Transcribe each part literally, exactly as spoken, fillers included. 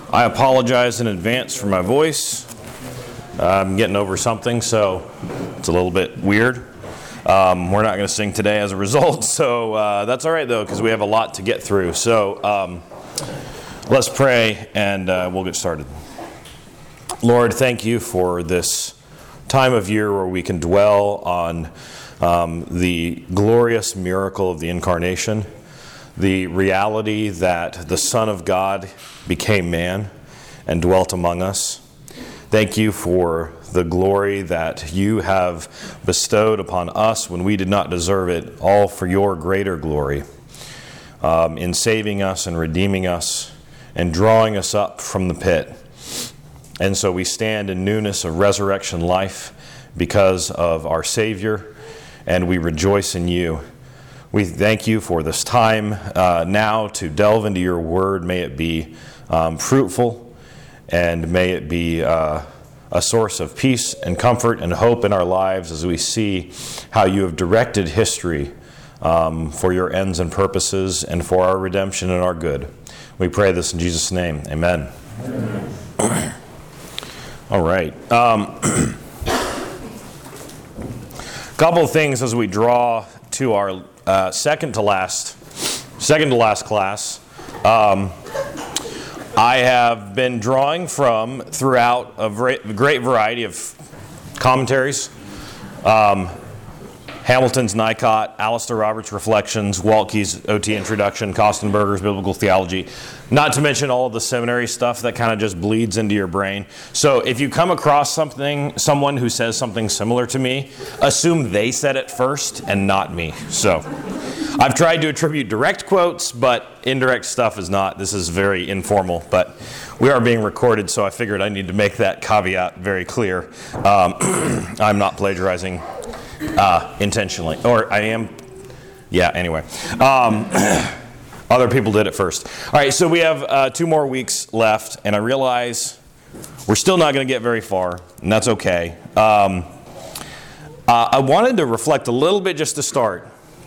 I apologize in advance for my voice. I'm getting over something, so it's a little bit weird. Um, we're not going to sing today as a result, so uh, that's all right, though, because we have a lot to get through. So um, let's pray, and uh, we'll get started. Lord, thank you for this time of year where we can dwell on um, the glorious miracle of the incarnation, the reality that the Son of God became man and dwelt among us. Thank you for the glory that you have bestowed upon us when we did not deserve it, all for your greater glory, um, in saving us and redeeming us and drawing us up from the pit. And so we stand in newness of resurrection life because of our Savior, and we rejoice in you. We thank you for this time uh, now to delve into your word. May it be um, fruitful, and may it be uh, a source of peace and comfort and hope in our lives as we see how you have directed history um, for your ends and purposes and for our redemption and our good. We pray this in Jesus' name. Amen. Amen. All right. Um, couple of things as we draw to our uh, second to last, second to last class. Um, I have been drawing from throughout a great variety of commentaries. Um, Hamilton's Nicot, Alistair Roberts' Reflections, Waltke's O T Introduction, Kostenberger's Biblical Theology, not to mention all of the seminary stuff that kind of just bleeds into your brain. So if you come across something, someone who says something similar to me, assume they said it first and not me. So I've tried to attribute direct quotes, but indirect stuff is not. This is very informal, but we are being recorded, so I figured I need to make that caveat very clear. Um, I'm not plagiarizing uh, intentionally, or I am, yeah, anyway. Um, other people did it first. All right, so we have uh, two more weeks left, and I realize we're still not going to get very far, and that's okay. Um, uh, I wanted to reflect a little bit just to start.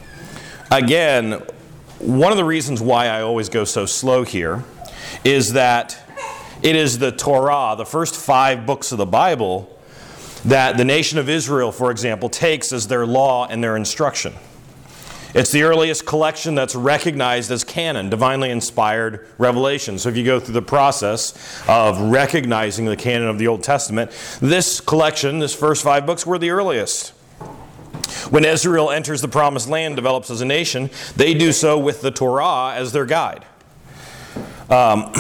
Again, one of the reasons why I always go so slow here is that it is the Torah, the first five books of the Bible, that the nation of Israel, for example, takes as their law and their instruction. It's the earliest collection that's recognized as canon, divinely inspired revelation. So if you go through the process of recognizing the canon of the Old Testament, this collection, this first five books, were the earliest. When Israel enters the Promised Land, develops as a nation, they do so with the Torah as their guide. Um,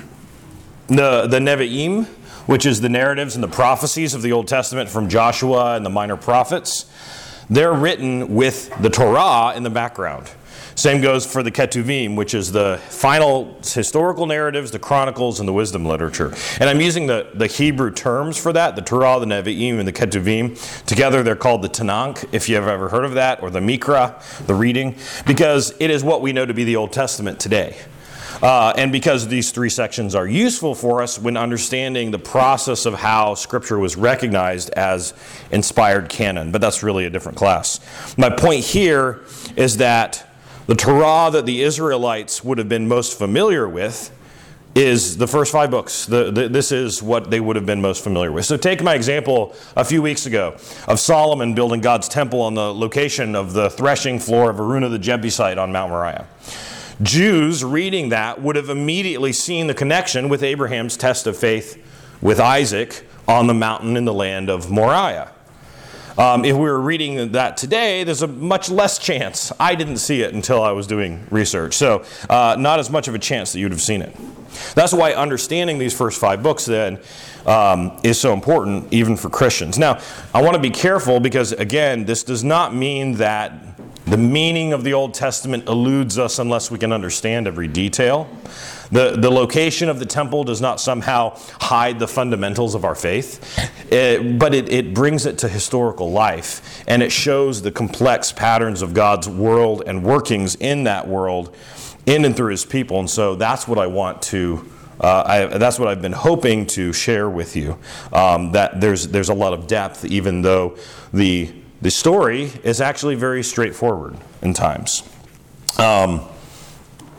the, the Nevi'im, which is the narratives and the prophecies of the Old Testament from Joshua and the minor prophets, they're written with the Torah in the background. Same goes for the Ketuvim, which is the final historical narratives, the chronicles, and the wisdom literature. And I'm using the, the Hebrew terms for that, the Torah, the Nevi'im, and the Ketuvim. Together they're called the Tanakh, if you've ever heard of that, or the Mikra, the reading, because it is what we know to be the Old Testament today. Uh, and because these three sections are useful for us when understanding the process of how Scripture was recognized as inspired canon. But that's really a different class. My point here is that the Torah that the Israelites would have been most familiar with is the first five books. The, the, this is what they would have been most familiar with. So take my example a few weeks ago of Solomon building God's temple on the location of the threshing floor of Araunah the Jebusite on Mount Moriah. Jews reading that would have immediately seen the connection with Abraham's test of faith with Isaac on the mountain in the land of Moriah. Um, if we were reading that today, there's a much less chance. I didn't see it until I was doing research. So uh, not as much of a chance that you'd have seen it. That's why understanding these first five books then um, is so important even for Christians. Now, I want to be careful because, again, this does not mean that the meaning of the Old Testament eludes us unless we can understand every detail. The, the location of the temple does not somehow hide the fundamentals of our faith, it, but it, it brings it to historical life, and it shows the complex patterns of God's world and workings in that world, in and through His people. And so that's what I want to, uh, I, that's what I've been hoping to share with you, um, that there's there's a lot of depth, even though the The story is actually very straightforward in times. Um,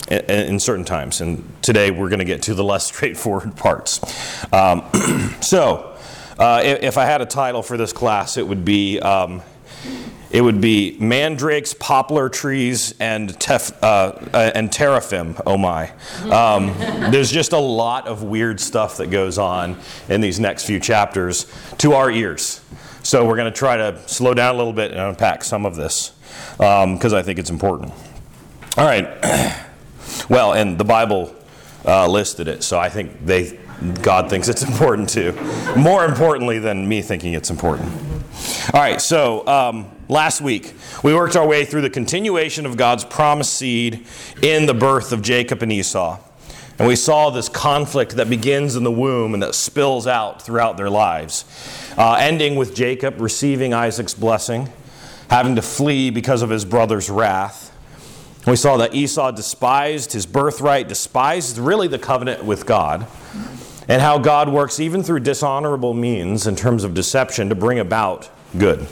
in, in certain times. And today we're going to get to the less straightforward parts. Um, so, uh, if, if I had a title for this class, it would be um, it would be Mandrakes, Poplar Trees, and tef, uh, uh, and Teraphim. Oh my! Um, there's just a lot of weird stuff that goes on in these next few chapters to our ears. So we're going to try to slow down a little bit and unpack some of this because um, I think it's important. All right. Well, and the Bible uh, listed it, so I think they God thinks it's important too. More importantly than me thinking it's important. All right, so um, last week we worked our way through the continuation of God's promised seed in the birth of Jacob and Esau. And we saw this conflict that begins in the womb and that spills out throughout their lives, uh, ending with Jacob receiving Isaac's blessing, having to flee because of his brother's wrath. We saw that Esau despised his birthright, despised really the covenant with God, and how God works even through dishonorable means in terms of deception to bring about good.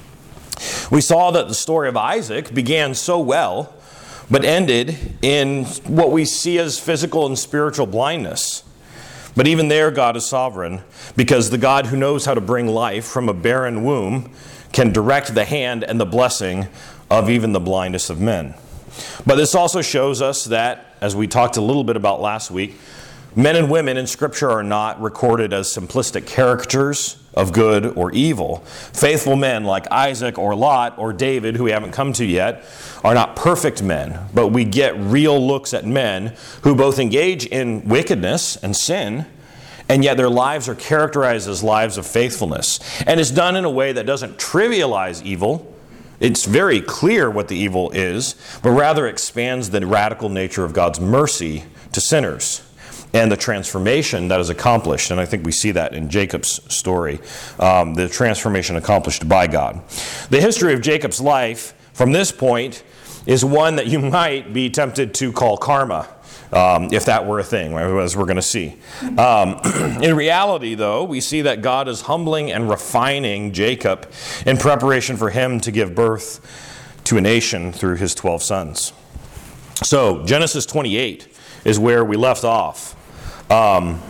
We saw that the story of Isaac began so well, but ended in what we see as physical and spiritual blindness. But even there, God is sovereign, because the God who knows how to bring life from a barren womb can direct the hand and the blessing of even the blindest of men. But this also shows us that, as we talked a little bit about last week, men and women in Scripture are not recorded as simplistic characters of good or evil. Faithful men like Isaac or Lot or David, who we haven't come to yet, are not perfect men, but we get real looks at men who both engage in wickedness and sin, and yet their lives are characterized as lives of faithfulness. And it's done in a way that doesn't trivialize evil. It's very clear what the evil is, but rather expands the radical nature of God's mercy to sinners and the transformation that is accomplished. And I think we see that in Jacob's story, um, the transformation accomplished by God. The history of Jacob's life from this point is one that you might be tempted to call karma, um, if that were a thing, as we're going to see. Um, in reality, though, we see that God is humbling and refining Jacob in preparation for him to give birth to a nation through his twelve sons. So, Genesis twenty-eight is where we left off. Um,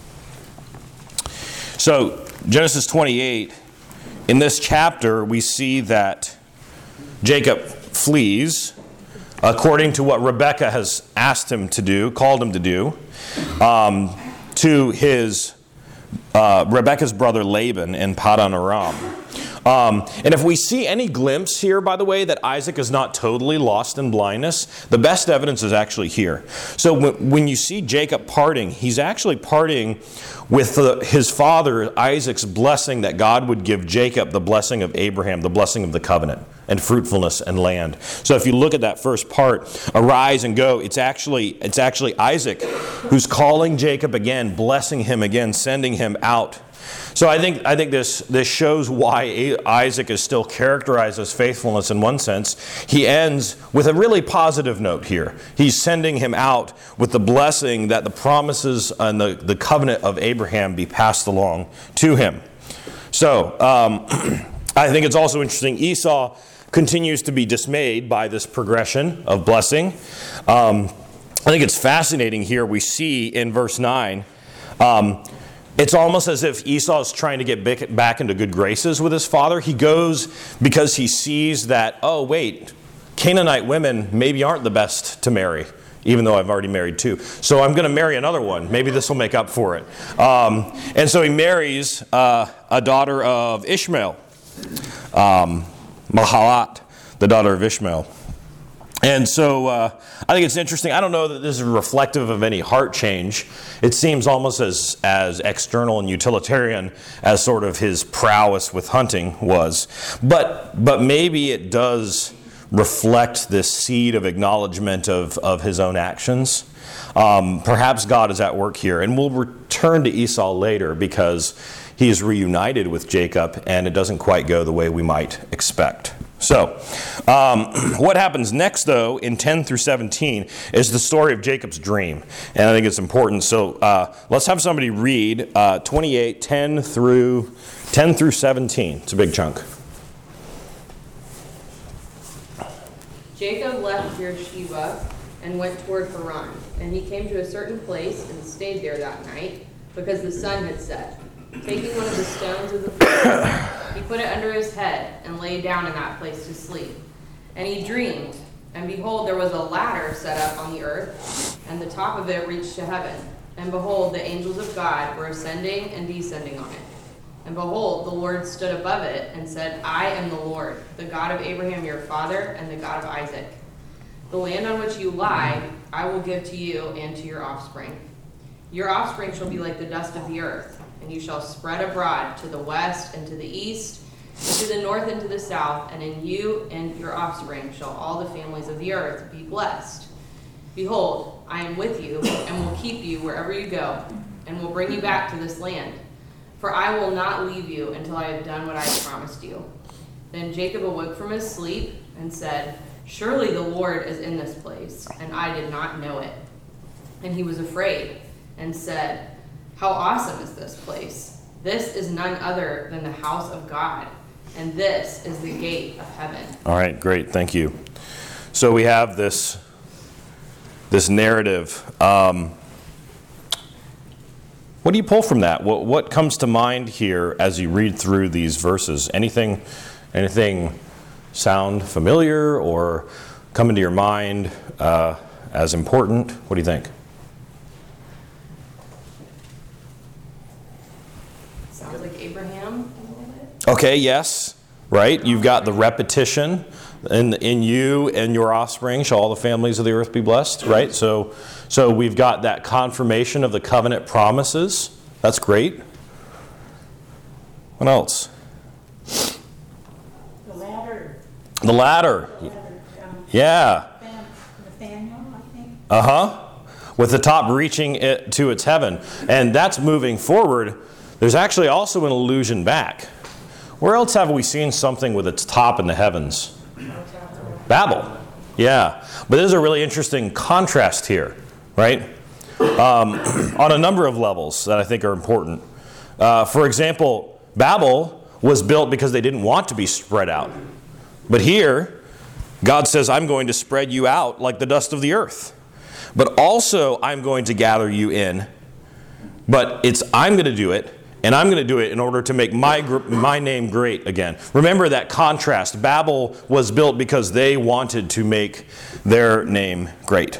so, Genesis twenty-eight, in this chapter, we see that Jacob flees according to what Rebekah has asked him to do, called him to do, um, to his uh, Rebekah's brother Laban in Padan Aram. Um, and if we see any glimpse here, by the way, that Isaac is not totally lost in blindness, the best evidence is actually here. So w- when you see Jacob parting, he's actually parting with the, his father Isaac's blessing that God would give Jacob, the blessing of Abraham, the blessing of the covenant, and fruitfulness and land. So if you look at that first part, arise and go, it's actually it's actually Isaac who's calling Jacob again, blessing him again, sending him out. So I think I think this this shows why Isaac is still characterized as faithfulness in one sense. He ends with a really positive note here. He's sending him out with the blessing that the promises and the, the covenant of Abraham be passed along to him. So um, I think it's also interesting, Esau continues to be dismayed by this progression of blessing. Um, I think it's fascinating here. We see in verse nine, um, it's almost as if Esau is trying to get back into good graces with his father. He goes because he sees that, oh, wait, Canaanite women maybe aren't the best to marry, even though I've already married two. So I'm going to marry another one. Maybe this will make up for it. Um, and so he marries uh, a daughter of Ishmael, um, Mahalat, the daughter of Ishmael. And so uh, I think it's interesting. I don't know that this is reflective of any heart change. It seems almost as, as external and utilitarian as sort of his prowess with hunting was. But but maybe it does reflect this seed of acknowledgement of, of his own actions. Um, perhaps God is at work here. And we'll return to Esau later because he is reunited with Jacob and it doesn't quite go the way we might expect. So, um, what happens next, though, in ten through seventeen, is the story of Jacob's dream. And I think it's important. So, uh, let's have somebody read uh, twenty-eight, ten through seventeen. It's a big chunk. Jacob left Beersheba and went toward Haran. And he came to a certain place and stayed there that night, because the sun had set. Taking one of the stones of the place, he put it under his head and lay down in that place to sleep. And he dreamed, and behold, there was a ladder set up on the earth, and the top of it reached to heaven. And behold, the angels of God were ascending and descending on it. And behold, the Lord stood above it and said, I am the Lord, the God of Abraham your father, and the God of Isaac. The land on which you lie, I will give to you and to your offspring. Your offspring shall be like the dust of the earth, and you shall spread abroad to the west and to the east, and to the north and to the south, and in you and your offspring shall all the families of the earth be blessed. Behold, I am with you, and will keep you wherever you go, and will bring you back to this land. For I will not leave you until I have done what I have promised you. Then Jacob awoke from his sleep and said, Surely the Lord is in this place, and I did not know it. And he was afraid, and said, How awesome is this place! This is none other than the house of God, and this is the gate of heaven. All right, great, thank you. So we have this, this narrative. Um, what do you pull from that? What, what comes to mind here as you read through these verses? Anything, anything sound familiar or come into your mind uh, as important? What do you think? Sounds like Abraham a little bit. Okay, yes, right. You've got the repetition. In, in you and your offspring shall all the families of the earth be blessed, right? So, so we've got that confirmation of the covenant promises. That's great. What else? The ladder. The ladder. The ladder um, Yeah. Nathaniel, I think. Uh-huh. With the top reaching it to its heaven. And that's moving forward. There's actually also an allusion back. Where else have we seen something with its top in the heavens? Babel. Yeah. But there's a really interesting contrast here, right? Um, on a number of levels that I think are important. Uh, for example, Babel was built because they didn't want to be spread out. But here, God says, I'm going to spread you out like the dust of the earth. But also, I'm going to gather you in. But it's, I'm going to do it. And I'm going to do it in order to make my my name great again. Remember that contrast. Babel was built because they wanted to make their name great.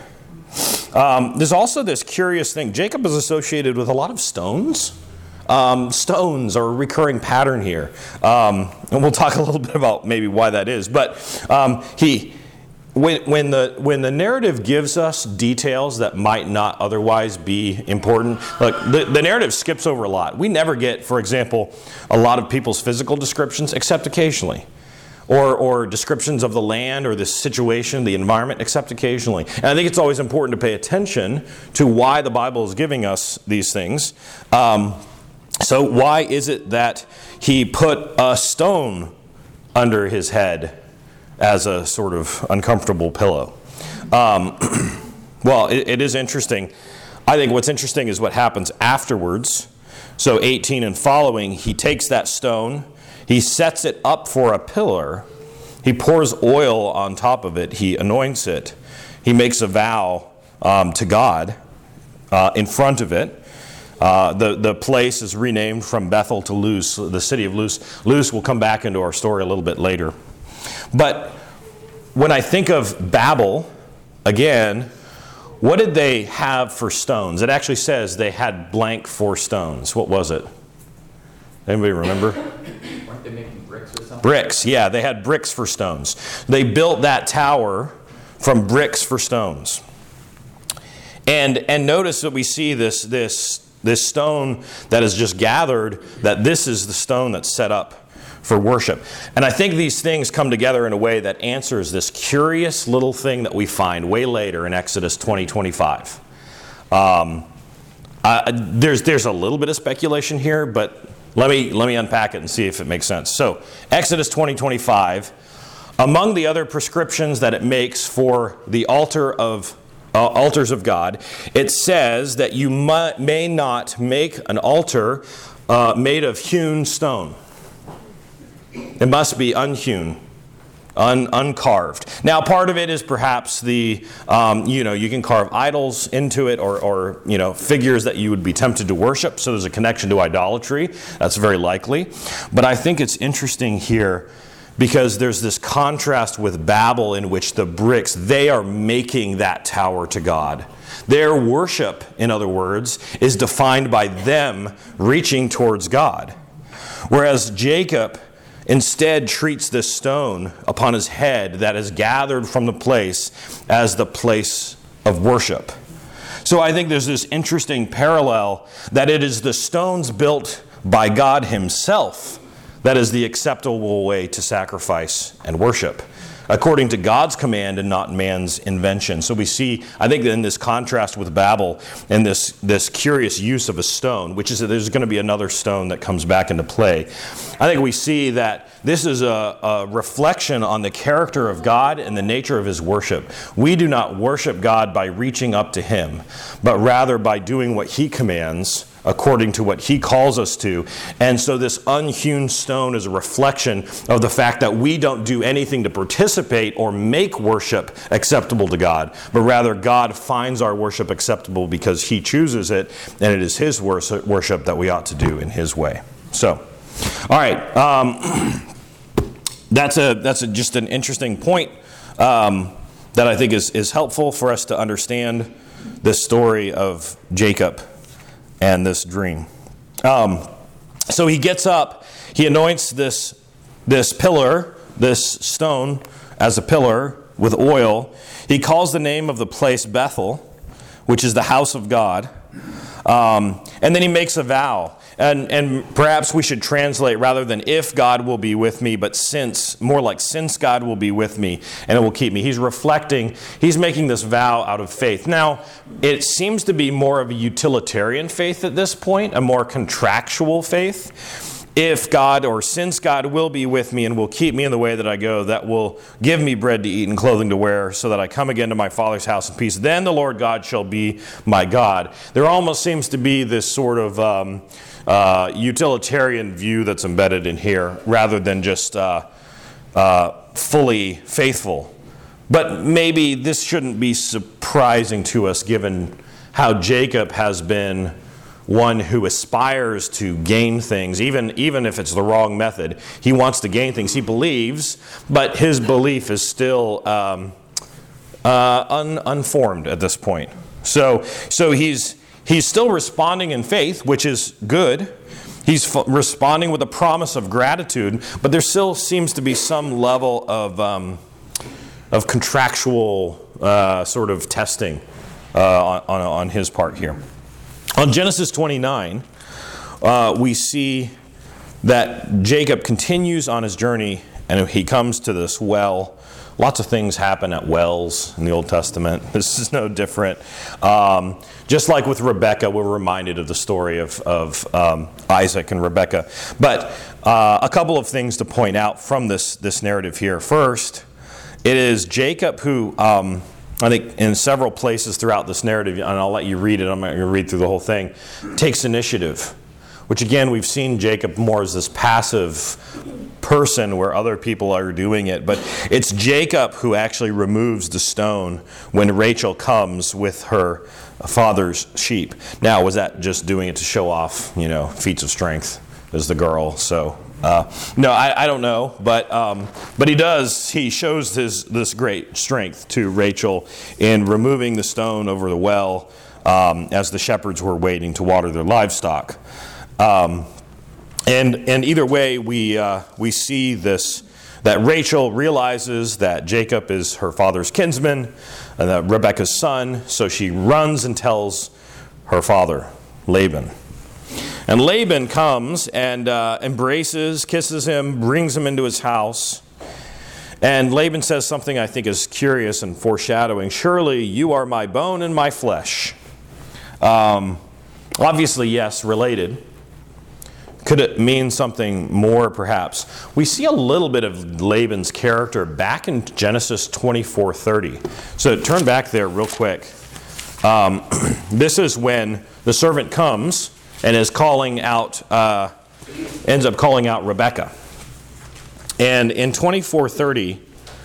Um, there's also this curious thing. Jacob is associated with a lot of stones. Um, stones are a recurring pattern here. Um, and we'll talk a little bit about maybe why that is. But um, he... When, when the when the narrative gives us details that might not otherwise be important, look, the, the narrative skips over a lot. We never get, for example, a lot of people's physical descriptions, except occasionally. Or, or descriptions of the land or the situation, the environment, except occasionally. And I think it's always important to pay attention to why the Bible is giving us these things. Um, so why is it that he put a stone under his head as a sort of uncomfortable pillow? Um, well, it, it is interesting. I think what's interesting is what happens afterwards. So eighteen and following, he takes that stone, he sets it up for a pillar, he pours oil on top of it, he anoints it, he makes a vow um, to God uh, in front of it. Uh, the, the place is renamed from Bethel to Luz, the city of Luz. Luz will come back into our story a little bit later. But when I think of Babel, again, what did they have for stones? It actually says they had blank for stones. What was it? Anybody remember? Weren't they making bricks or something? Bricks, yeah. They had bricks for stones. They built that tower from bricks for stones. And and notice that we see this, this, this stone that is just gathered, that this is the stone that's set up for worship. And I think these things come together in a way that answers this curious little thing that we find way later in Exodus twenty twenty-five. Um, uh, there's there's a little bit of speculation here, but let me let me unpack it and see if it makes sense. So Exodus twenty twenty-five, among the other prescriptions that it makes for the altar of uh, altars of God, it says that you mu- may not make an altar uh, made of hewn stone. It must be unhewn, un, uncarved. Now, part of it is perhaps the, um, you know, you can carve idols into it, or, or, you know, figures that you would be tempted to worship. So there's a connection to idolatry. That's very likely. But I think it's interesting here because there's this contrast with Babel in which the bricks, they are making that tower to God. Their worship, in other words, is defined by them reaching towards God. Whereas Jacob instead treats this stone upon his head that is gathered from the place as the place of worship. So I think there's this interesting parallel that it is the stones built by God himself that is the acceptable way to sacrifice and worship, according to God's command and not man's invention. So we see, I think, in this contrast with Babel and this, this curious use of a stone, which is that there's going to be another stone that comes back into play. I think we see that this is a, a reflection on the character of God and the nature of his worship. We do not worship God by reaching up to him, but rather by doing what he commands according to what he calls us to. And so this unhewn stone is a reflection of the fact that we don't do anything to participate or make worship acceptable to God, but rather God finds our worship acceptable because he chooses it, and it is his worship that we ought to do in his way. So, all right, um, that's a that's a, just an interesting point um, that I think is, is helpful for us to understand this story of Jacob and this dream. Um, so he gets up, he anoints this, this pillar, this stone, as a pillar with oil. He calls the name of the place Bethel, which is the house of God. Um, and then he makes a vow. And, and perhaps we should translate rather than if God will be with me, but since, more like since God will be with me and it will keep me. He's reflecting, he's making this vow out of faith. Now, it seems to be more of a utilitarian faith at this point, a more contractual faith. If God or since God will be with me and will keep me in the way that I go, that will give me bread to eat and clothing to wear, so that I come again to my Father's house in peace, then the Lord God shall be my God. There almost seems to be this sort of um, uh, utilitarian view that's embedded in here, rather than just uh, uh, fully faithful. But maybe this shouldn't be surprising to us, given how Jacob has been one who aspires to gain things, even, even if it's the wrong method. He wants to gain things. He believes, but his belief is still um, uh, un, unformed at this point. So, so he's, he's still responding in faith, which is good. He's f- responding with a promise of gratitude, but there still seems to be some level of, um, of contractual uh, sort of testing uh, on, on his part here. On Genesis twenty-nine, uh, we see that Jacob continues on his journey, and he comes to this well. Lots of things happen at wells in the Old Testament. This is no different. Um, just like with Rebekah, we're reminded of the story of, of um, Isaac and Rebekah. But uh, a couple of things to point out from this, this narrative here. First, it is Jacob who... Um, I think in several places throughout this narrative, and I'll let you read it, I'm not going to read through the whole thing, takes initiative, which again, we've seen Jacob more as this passive person where other people are doing it. But it's Jacob who actually removes the stone when Rachel comes with her father's sheep. Now, was that just doing it to show off, you know, feats of strength as the girl? So... Uh, no, I, I don't know, but um, but he does. He shows his this great strength to Rachel in removing the stone over the well um, as the shepherds were waiting to water their livestock. Um, and and either way, we uh, we see this, that Rachel realizes that Jacob is her father's kinsman and that Rebekah's son, so she runs and tells her father, Laban. And Laban comes and uh, embraces, kisses him, brings him into his house. And Laban says something I think is curious and foreshadowing. Surely you are my bone and my flesh. Um, obviously, yes, related. Could it mean something more, perhaps? We see a little bit of Laban's character back in Genesis twenty-four thirty. So turn back there real quick. Um, this is when the servant comes and is calling out, uh, ends up calling out Rebekah. And in twenty-four thirty,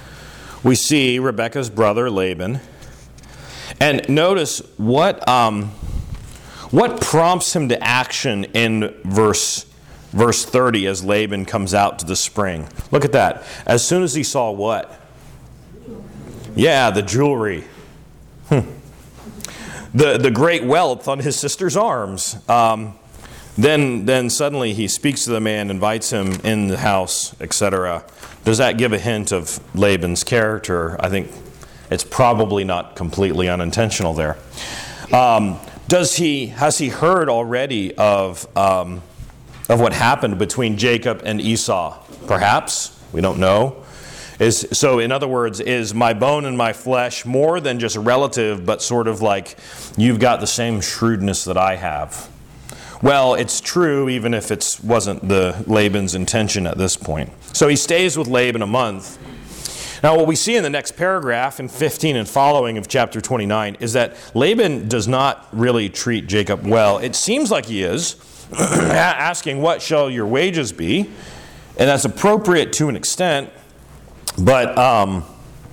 we see Rebekah's brother Laban. And notice what um, what prompts him to action in verse verse thirty as Laban comes out to the spring. Look at that. As soon as he saw what? Yeah, the jewelry. Hmm. The, the great wealth on his sister's arms. Um, then, then suddenly he speaks to the man, invites him in the house, et cetera. Does that give a hint of Laban's character? I think it's probably not completely unintentional there. Um, does he has he heard already of um, of what happened between Jacob and Esau? Perhaps, we don't know. Is, so in other words, is my bone and my flesh more than just a relative, but sort of like you've got the same shrewdness that I have? Well, it's true even if it wasn't the Laban's intention at this point. So he stays with Laban a month. Now what we see in the next paragraph in fifteen and following of chapter twenty-nine is that Laban does not really treat Jacob well. It seems like he is, asking, what shall your wages be? And that's appropriate to an extent. But um,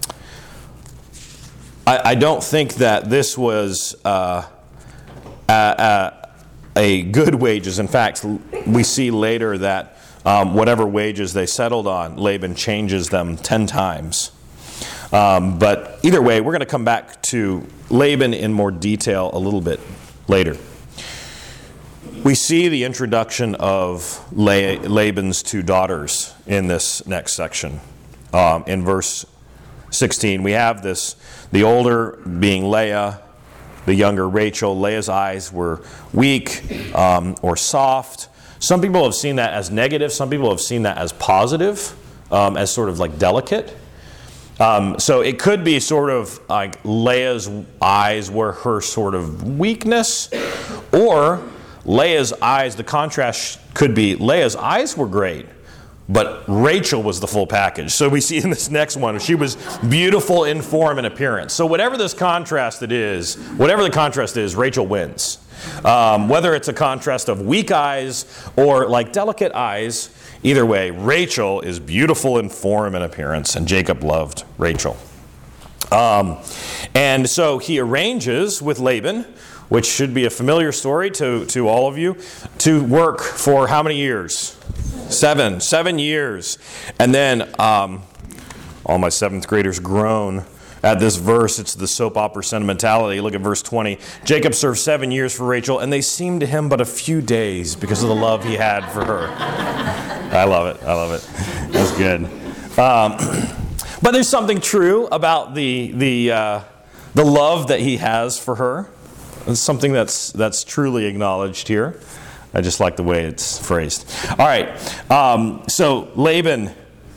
I, I don't think that this was uh, a, a, a good wages. In fact, we see later that um, whatever wages they settled on, Laban changes them ten times. Um, but either way, we're going to come back to Laban in more detail a little bit later. We see the introduction of Laban's two daughters in this next section. Um, in verse sixteen, we have this, the older being Leah, the younger Rachel. Leah's eyes were weak um, or soft. Some people have seen that as negative. Some people have seen that as positive, um, as sort of like delicate. Um, so it could be sort of like Leah's eyes were her sort of weakness, or Leah's eyes, the contrast could be Leah's eyes were great, but Rachel was the full package. So we see in this next one, she was beautiful in form and appearance. So whatever this contrast it is, whatever the contrast is, Rachel wins. Um, whether it's a contrast of weak eyes or like delicate eyes, either way, Rachel is beautiful in form and appearance, and Jacob loved Rachel. Um, and so he arranges with Laban, which should be a familiar story to, to all of you, to work for how many years? Seven. Seven years. And then um, all my seventh graders groan at this verse. It's the soap opera sentimentality. Look at verse twenty. Jacob served seven years for Rachel, and they seemed to him but a few days because of the love he had for her. I love it. I love it. That's good. Um, but there's something true about the the uh, the love that he has for her. It's something that's that's truly acknowledged here. I just like the way it's phrased. All right. Um, so Laban,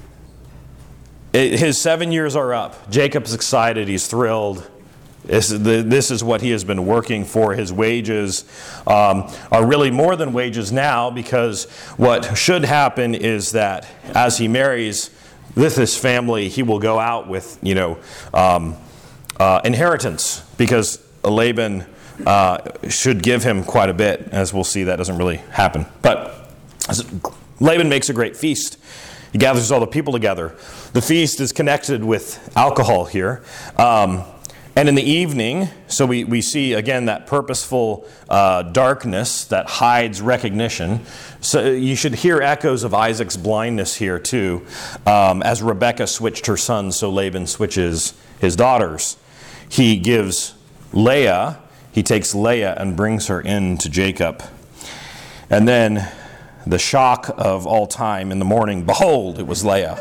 it, his seven years are up. Jacob's excited. He's thrilled. This is, the, this is what he has been working for. His wages um, are really more than wages now, because what should happen is that as he marries with his family, he will go out with, you know, um, uh, inheritance, because Laban Uh, should give him quite a bit. As we'll see, that doesn't really happen. But Laban makes a great feast. He gathers all the people together. The feast is connected with alcohol here. Um, and in the evening, so we, we see again that purposeful uh, darkness that hides recognition. So you should hear echoes of Isaac's blindness here too. Um, as Rebekah switched her sons, so Laban switches his daughters. He gives Leah He takes Leah and brings her in to Jacob. And then the shock of all time in the morning, behold, it was Leah.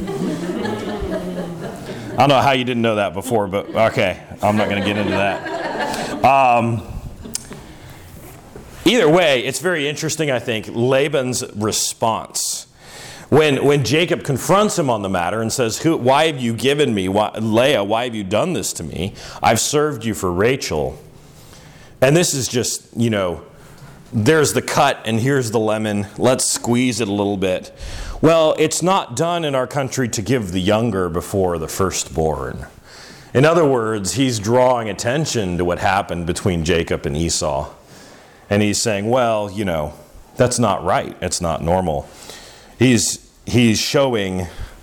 I don't know how you didn't know that before, but okay, I'm not going to get into that. Um, either way, it's very interesting, I think, Laban's response. When when Jacob confronts him on the matter and says, "Who? Why have you given me, why, Leah, why have you done this to me? I've served you for Rachel." And this is just, you know, there's the cut and here's the lemon. Let's squeeze it a little bit. Well, it's not done in our country to give the younger before the firstborn. In other words, he's drawing attention to what happened between Jacob and Esau. And he's saying, well, you know, that's not right. It's not normal. He's, he's showing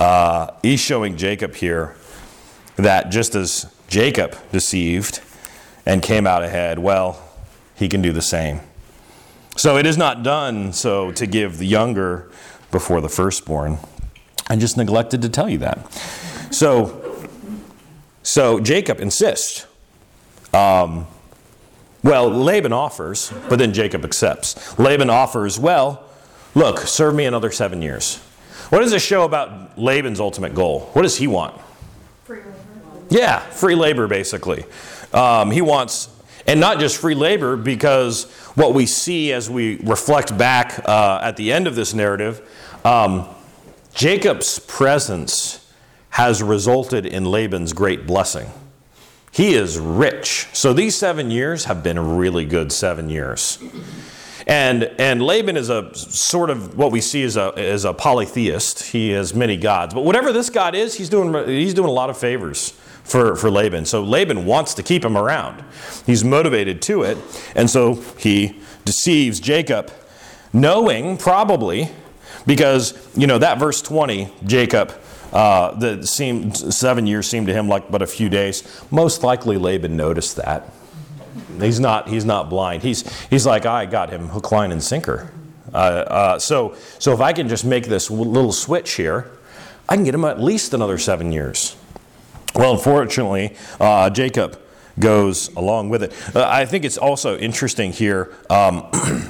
uh, he's showing Jacob here that just as Jacob deceived and came out ahead, well, he can do the same. So it is not done so to give the younger before the firstborn. I just neglected to tell you that. So, so Jacob insists. Um, well, Laban offers, but then Jacob accepts. Laban offers, well, look, serve me another seven years. What does this show about Laban's ultimate goal? What does he want? Free labor. Yeah, free labor, basically. Um, he wants, and not just free labor, because what we see as we reflect back uh, at the end of this narrative, um, Jacob's presence has resulted in Laban's great blessing. He is rich. So these seven years have been a really good seven years. And and Laban is a sort of what we see as a as a polytheist. He has many gods. But whatever this God is, he's doing he's doing a lot of favors for, for Laban. So Laban wants to keep him around. He's motivated to it. And so he deceives Jacob, knowing probably, because, you know, that verse twenty, Jacob, uh, the seemed, seven years seemed to him like but a few days. Most likely Laban noticed that. He's not he's not blind. He's he's like, I got him hook, line, and sinker. Uh, uh, so, so if I can just make this little switch here, I can get him at least another seven years. Well, unfortunately, uh, Jacob goes along with it. Uh, I think it's also interesting here. Um,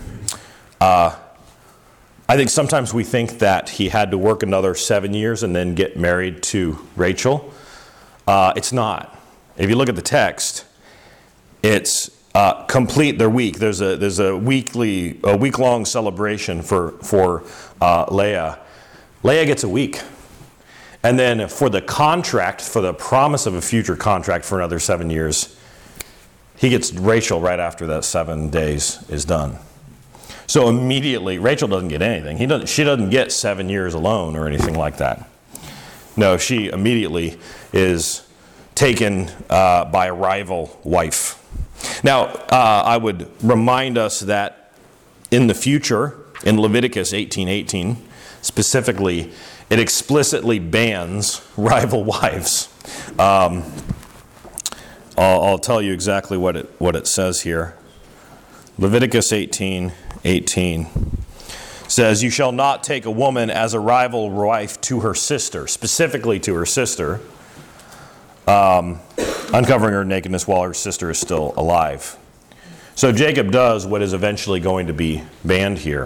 uh, I think sometimes we think that he had to work another seven years and then get married to Rachel. Uh, it's not. If you look at the text, it's uh, complete their week. There's a there's a weekly a week long celebration for for uh, Leah. Leah gets a week, and then for the contract, for the promise of a future contract for another seven years, he gets Rachel right after that seven days is done. So immediately, Rachel doesn't get anything. He doesn't. She doesn't get seven years alone or anything like that. No, she immediately is taken uh, by a rival wife. Now, uh, I would remind us that in the future, in Leviticus eighteen eighteen, specifically, it explicitly bans rival wives. Um, I'll, I'll tell you exactly what it what it says here. Leviticus eighteen eighteen says, "You shall not take a woman as a rival wife to her sister," specifically to her sister, um, uncovering her nakedness while her sister is still alive. So Jacob does what is eventually going to be banned here.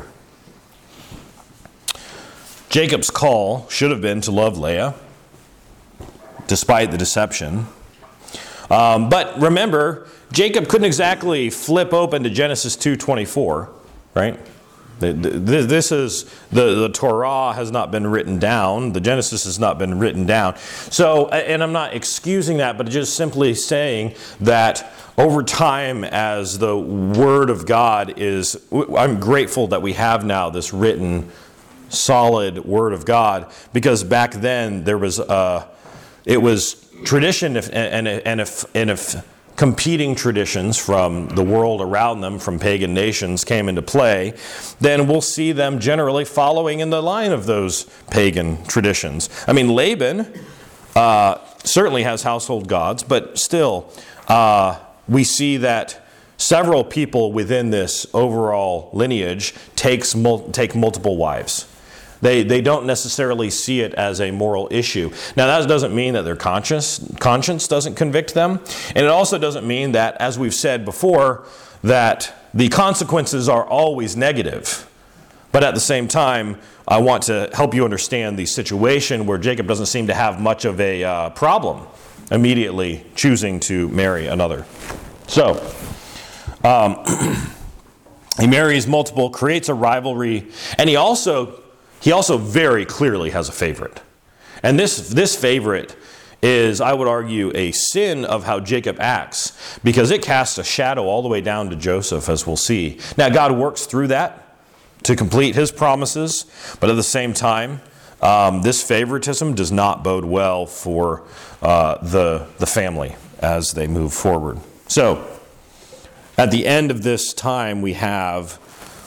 Jacob's call should have been to love Leah, despite the deception. Um, but remember, Jacob couldn't exactly flip open to Genesis two twenty-four, right? This is, the, the Torah has not been written down. The Genesis has not been written down. So, and I'm not excusing that, but just simply saying that over time, as the Word of God is, I'm grateful that we have now this written, solid Word of God, because back then there was, uh, it was tradition if, and, and if, and if competing traditions from the world around them, from pagan nations, came into play, then we'll see them generally following in the line of those pagan traditions. I mean, Laban uh, certainly has household gods, but still, uh, we see that several people within this overall lineage takes mul- take multiple wives. They they don't necessarily see it as a moral issue. Now, that doesn't mean that their conscience conscience doesn't convict them. And it also doesn't mean that, as we've said before, that the consequences are always negative. But at the same time, I want to help you understand the situation where Jacob doesn't seem to have much of a uh, problem immediately choosing to marry another. So, um, he marries multiple, creates a rivalry, and he also... He also very clearly has a favorite. And this, this favorite is, I would argue, a sin of how Jacob acts, because it casts a shadow all the way down to Joseph, as we'll see. Now, God works through that to complete his promises, but at the same time, um, this favoritism does not bode well for uh, the, the family as they move forward. So, at the end of this time, we have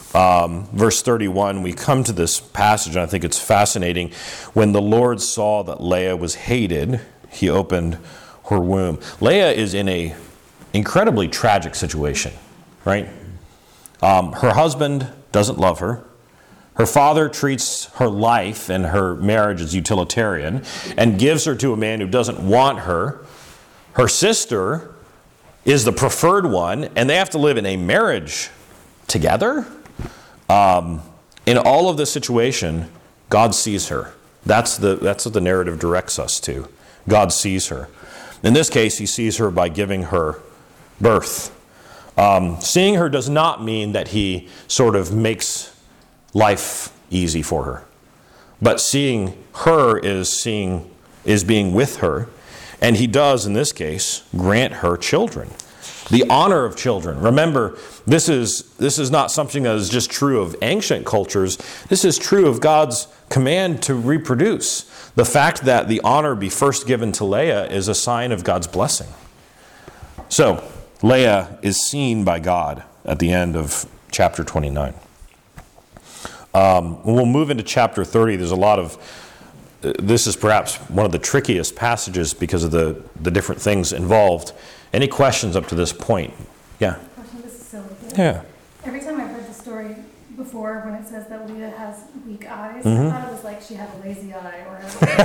um, verse thirty-one, we come to this passage, and I think it's fascinating. When the Lord saw that Leah was hated, he opened her womb. Leah is in a incredibly tragic situation, right? Um, her husband doesn't love her. Her father treats her life and her marriage as utilitarian and gives her to a man who doesn't want her. Her sister is the preferred one, and they have to live in a marriage together. Um, in all of this situation, God sees her. That's the that's what the narrative directs us to. God sees her. In this case, he sees her by giving her birth. Um, seeing her does not mean that he sort of makes life easy for her. But seeing her is seeing is being with her. And he does, in this case, grant her children. The honor of children. Remember, this is this is not something that is just true of ancient cultures. This is true of God's command to reproduce. The fact that the honor be first given to Leah is a sign of God's blessing. So, Leah is seen by God at the end of chapter twenty-nine. Um, we'll move into chapter thirty. There's a lot of, uh, this is perhaps one of the trickiest passages because of the, the different things involved. Any questions up to this point? Yeah? Question, this is silly. Yeah. Every time I've heard the story before, when it says that Leah has weak eyes, Mhm. I thought it was like she had a lazy eye or a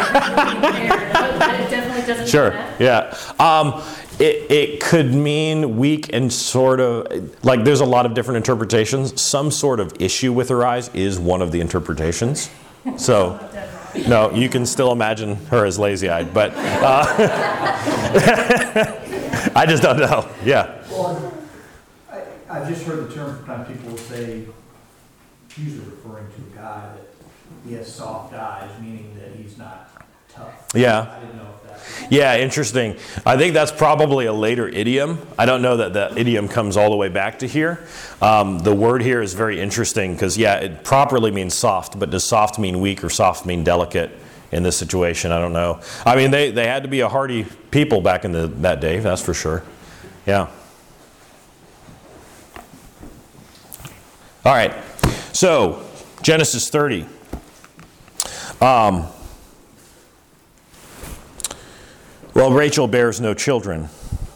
it definitely doesn't Sure, mean that. yeah. Um, it, it could mean weak and sort of, like there's a lot of different interpretations. Some sort of issue with her eyes is one of the interpretations. So, no, you can still imagine her as lazy-eyed, but uh, I just don't know. Yeah. Well, I, I've just heard the term, sometimes people will say, usually referring to a guy, that he has soft eyes, meaning that he's not tough. Yeah. I didn't know if that. Yeah, interesting. I think that's probably a later idiom. I don't know that the idiom comes all the way back to here. Um, the word here is very interesting because, yeah, it properly means soft, but does soft mean weak or soft mean delicate in this situation? I don't know. I mean, they, they had to be a hardy people back in the, that day, that's for sure. Yeah. All right. So, Genesis thirty. Um, well, Rachel bears no children.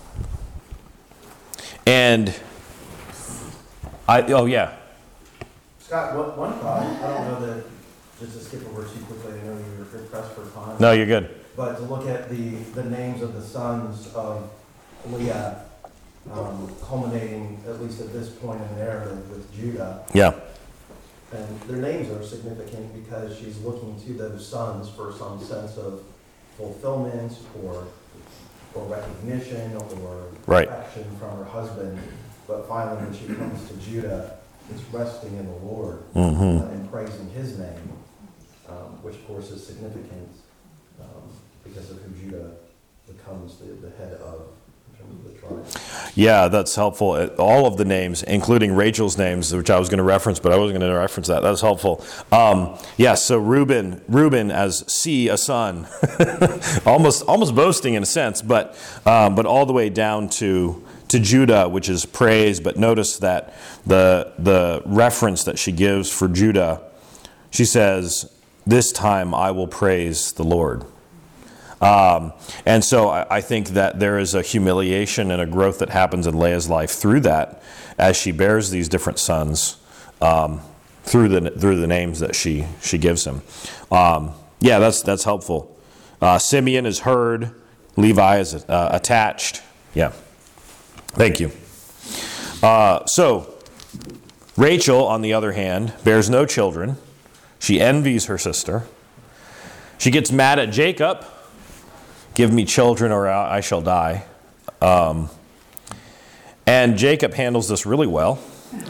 And, I, oh yeah. Scott, one, one thought, I don't know that, just to skip over too quickly, I know you were pressed for time. No, you're good. But to look at the, the names of the sons of Leah, um, culminating, at least at this point in the narrative, with Judah. Yeah. And their names are significant because she's looking to those sons for some sense of fulfillment or or recognition or Right. affection from her husband. But finally, when she comes to Judah, it's resting in the Lord Mm-hmm. uh, and praising his name, um, which of course is significant um, because of who Judah becomes the, the head of in terms of the tribe. Yeah, that's helpful. Uh, All of the names, including Rachel's names, which I was going to reference, but I wasn't going to reference that. That's helpful. Um, yes, yeah, so Reuben, Reuben as see a son, almost almost boasting in a sense, but um, but all the way down to to Judah, which is praise. But notice that the the reference that she gives for Judah, she says, "This time I will praise the Lord." Um, and so I, I think that there is a humiliation and a growth that happens in Leah's life through that, as she bears these different sons um, through the through the names that she she gives him. Um, yeah, that's that's helpful. Uh, Simeon is heard, Levi is uh, attached. Yeah, thank you. Uh, so Rachel, on the other hand, bears no children. She envies her sister. She gets mad at Jacob. Give me children or I shall die. Um, and Jacob handles this really well.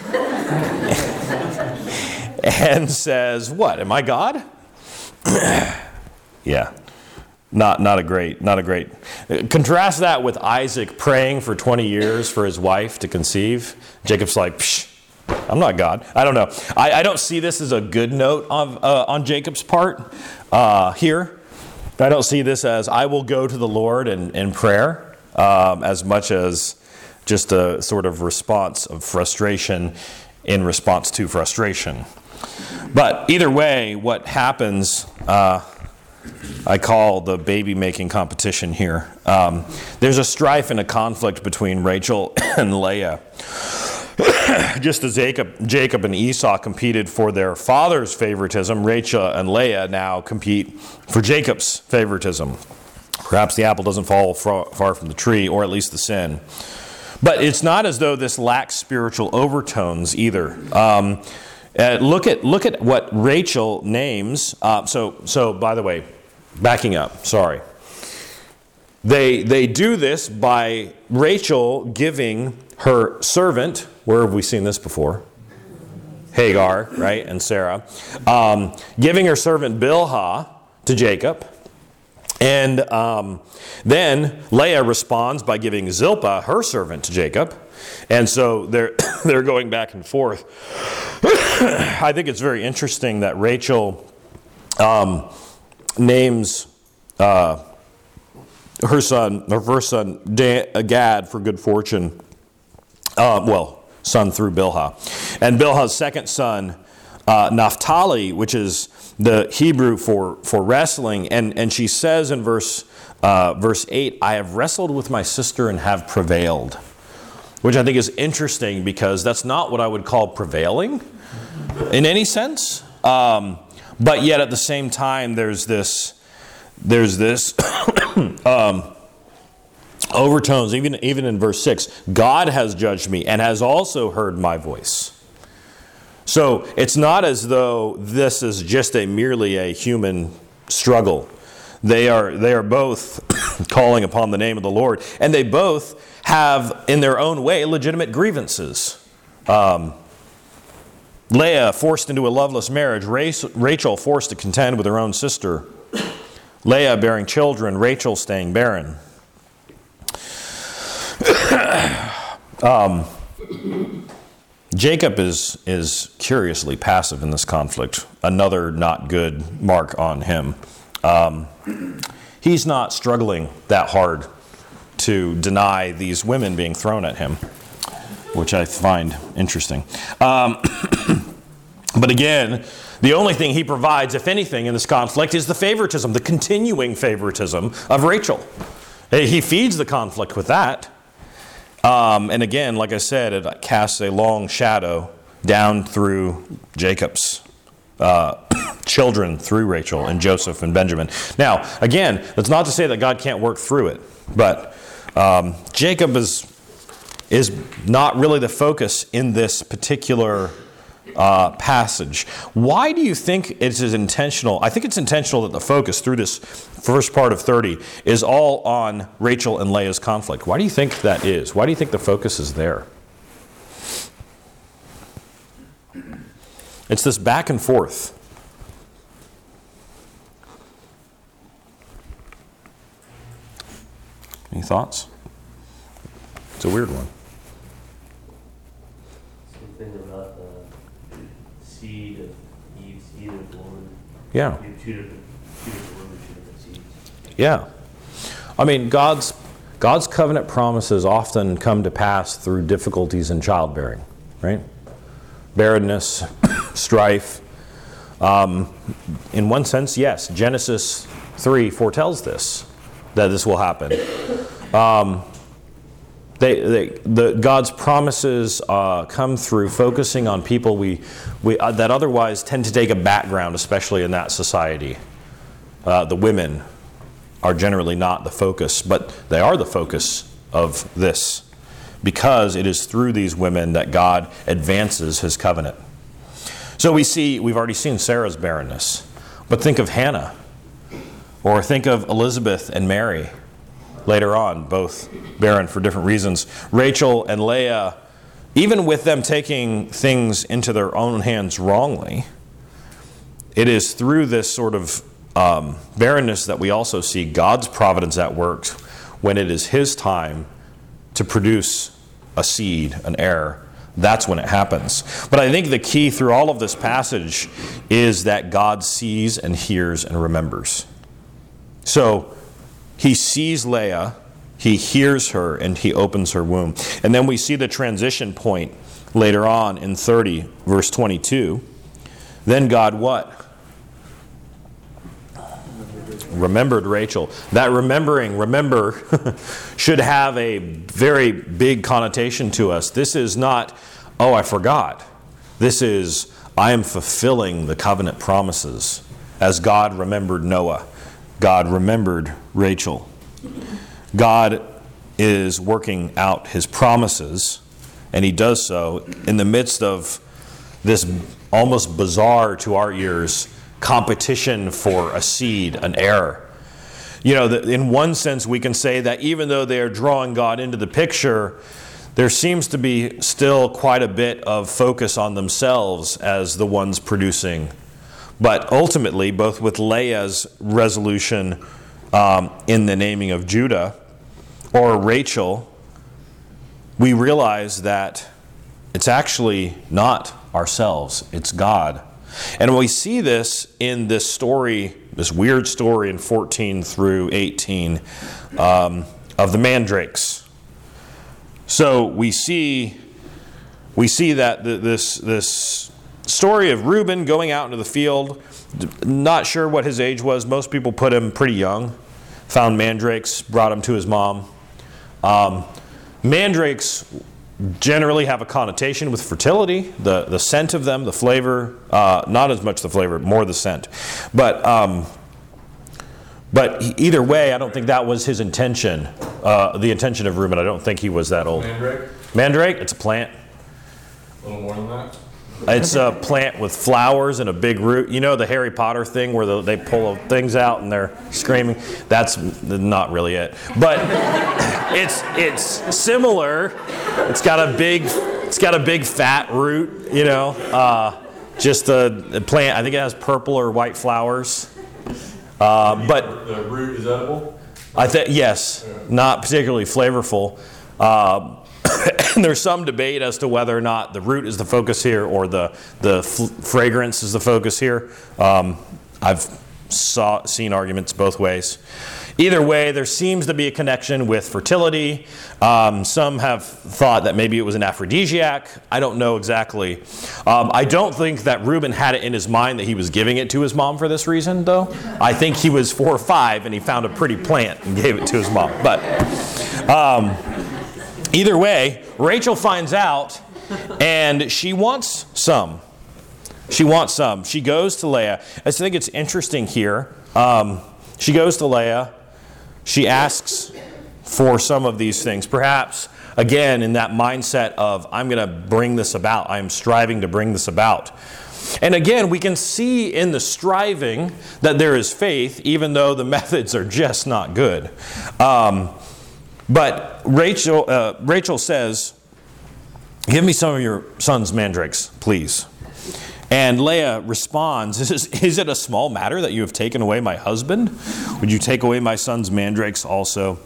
And says, what, am I God? Yeah. Not not a great, not a great. Contrast that with Isaac praying for twenty years for his wife to conceive. Jacob's like, psh, I'm not God. I don't know. I, I don't see this as a good note of, uh, on Jacob's part uh, here. I don't see this as I will go to the Lord in, in prayer um, as much as just a sort of response of frustration in response to frustration. But either way, what happens, uh, I call the baby-making competition here. Um, there's a strife and a conflict between Rachel and Leah. Just as Jacob, Jacob and Esau competed for their father's favoritism, Rachel and Leah now compete for Jacob's favoritism. Perhaps the apple doesn't fall far, far from the tree, or at least the sin. But it's not as though this lacks spiritual overtones either. Um, uh, look at look at what Rachel names. Uh, so so by the way, backing up. Sorry. They they do this by Rachel giving her servant. Where have we seen this before? Hagar, right, and Sarah, um, giving her servant Bilhah to Jacob. And um, then Leah responds by giving Zilpah, her servant, to Jacob. And so they're, they're going back and forth. I think it's very interesting that Rachel um, names uh, her son, her first son, Gad, for good fortune. Uh, well, son through Bilhah. And Bilhah's second son, uh, Naphtali, which is the Hebrew for, for wrestling, and, and she says in verse uh, verse eight, I have wrestled with my sister and have prevailed, which I think is interesting because that's not what I would call prevailing in any sense. Um, but yet at the same time, there's this there's this um, overtones, even even in verse six. God has judged me and has also heard my voice. So it's not as though this is just a merely a human struggle. They are they are both calling upon the name of the Lord, and they both have, in their own way, legitimate grievances. Um, Leah forced into a loveless marriage, Rachel forced to contend with her own sister. Leah bearing children, Rachel staying barren. um, Jacob is, is curiously passive in this conflict. Another not good mark on him. Um, he's not struggling that hard to deny these women being thrown at him, which I find interesting. Um, but again, the only thing he provides, if anything, in this conflict is the favoritism, the continuing favoritism of Rachel. He feeds the conflict with that. Um, and again, like I said, it casts a long shadow down through Jacob's uh, children, through Rachel and Joseph and Benjamin. Now, again, that's not to say that God can't work through it, but um, Jacob is is not really the focus in this particular uh, passage. Why do you think it is intentional? I think it's intentional that the focus through this first part of thirty is all on Rachel and Leah's conflict. Why do you think that is? Why do you think the focus is there? It's this back and forth. Any thoughts? It's a weird one. Something about the seed of Eve's seed of the woman. Yeah. You have two different, two different women, two different seeds. Yeah. I mean, God's God's covenant promises often come to pass through difficulties in childbearing, right? Barrenness, strife. Um, in one sense, yes, Genesis three foretells this, that this will happen. Um, they, they, the, God's promises uh, come through focusing on people we, we uh, that otherwise tend to take a background, especially in that society. Uh, the women are generally not the focus, but they are the focus of this, because it is through these women that God advances his covenant. So we see, we've already seen Sarah's barrenness, but think of Hannah, or think of Elizabeth and Mary later on, both barren for different reasons. Rachel and Leah, even with them taking things into their own hands wrongly, it is through this sort of um, barrenness that we also see God's providence at work when it is his time to produce a seed, an heir. That's when it happens. But I think the key through all of this passage is that God sees and hears and remembers. So he sees Leah, he hears her, and he opens her womb. And then we see the transition point later on in thirty, verse twenty-two. Then God what? Remembered Rachel. That remembering, remember, should have a very big connotation to us. This is not, oh, I forgot. This is, I am fulfilling the covenant promises. As God remembered Noah, God remembered Rachel. God is working out his promises, and he does so in the midst of this almost bizarre to our ears competition for a seed, an heir. You know, the, in one sense, we can say that even though they are drawing God into the picture, there seems to be still quite a bit of focus on themselves as the ones producing. But ultimately, both with Leah's resolution um, in the naming of Judah or Rachel, we realize that it's actually not ourselves, it's God. And we see this in this story, this weird story in fourteen through eighteen um, of the mandrakes. So we see we see that the, this this story of Reuben going out into the field, not sure what his age was. Most people put him pretty young. Found mandrakes, brought him to his mom. Um, mandrakes generally have a connotation with fertility, the, the scent of them, the flavor, uh, not as much the flavor, more the scent. But um, but either way, I don't think that was his intention, uh, the intention of Reuben. I don't think he was that old. Mandrake? Mandrake, it's a plant. A little more than that? It's a plant with flowers and a big root. You know the Harry Potter thing where the, they pull things out and they're screaming? That's not really it. But it's it's similar. It's got a big it's got a big fat root, you know. Uh, just a, a plant. I think it has purple or white flowers. Uh, but The root is edible? I think yes, not particularly flavorful. Uh, There's some debate as to whether or not the root is the focus here or the the f- fragrance is the focus here. Um, I've saw, seen arguments both ways. Either way, there seems to be a connection with fertility. Um, some have thought that maybe it was an aphrodisiac. I don't know exactly. Um, I don't think that Reuben had it in his mind that he was giving it to his mom for this reason, though. I think he was four or five and he found a pretty plant and gave it to his mom. But um, either way, Rachel finds out and she wants some. She wants some. She goes to Leah. I think it's interesting here. Um, she goes to Leah. She asks for some of these things. Perhaps, again, in that mindset of, I'm going to bring this about. I'm striving to bring this about. And again, we can see in the striving that there is faith, even though the methods are just not good. Um, but Rachel, uh, Rachel says, give me some of your son's mandrakes, please. And Leah responds, is, is it a small matter that you have taken away my husband? Would you take away my son's mandrakes also?